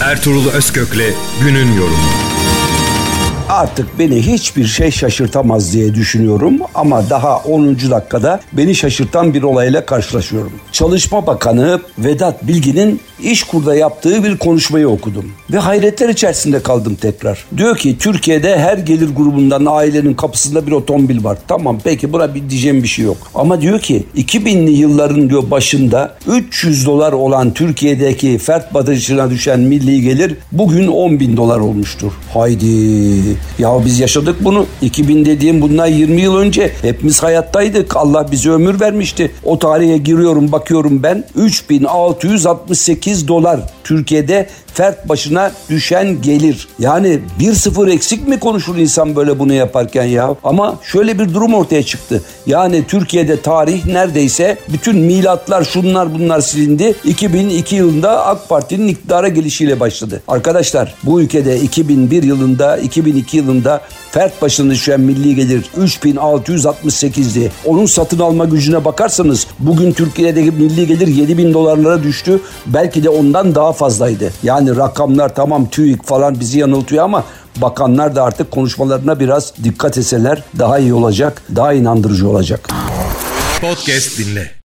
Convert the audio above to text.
Ertuğrul Özkök'le günün yorumu. Artık beni hiçbir şey şaşırtamaz diye düşünüyorum ama daha 10. dakikada beni şaşırtan bir olayla karşılaşıyorum. Çalışma Bakanı Vedat Bilgin'in İşkur'da yaptığı bir konuşmayı okudum ve hayretler içerisinde kaldım tekrar. Diyor ki Türkiye'de her gelir grubundan ailenin kapısında bir otomobil var. Tamam, peki buna diyeceğim bir şey yok. Ama diyor ki 2000'li yılların diyor başında $300 olan Türkiye'deki fert başına düşen milli gelir bugün $10.000 olmuştur. Haydi. Ya biz yaşadık bunu. 2000 dediğim bundan 20 yıl önce. Hepimiz hayattaydık. Allah bize ömür vermişti. O tarihe giriyorum, bakıyorum ben. $3.668 Türkiye'de fert başına düşen gelir. Yani 1-0 eksik mi konuşur insan böyle bunu yaparken ya? Ama şöyle bir durum ortaya çıktı. Yani Türkiye'de tarih neredeyse bütün milatlar şunlar bunlar silindi. 2002 yılında AK Parti'nin iktidara gelişiyle başladı. Arkadaşlar bu ülkede 2001 yılında 2002 yılında fert başına düşen milli gelir 3.668'di. Onun satın alma gücüne bakarsanız bugün Türkiye'deki milli gelir $7.000 düştü. Belki de ondan daha fazlaydı. Yani rakamlar tamam TÜİK falan bizi yanıltıyor ama bakanlar da artık konuşmalarına biraz dikkat etseler daha iyi olacak, daha inandırıcı olacak. Podcast dinle.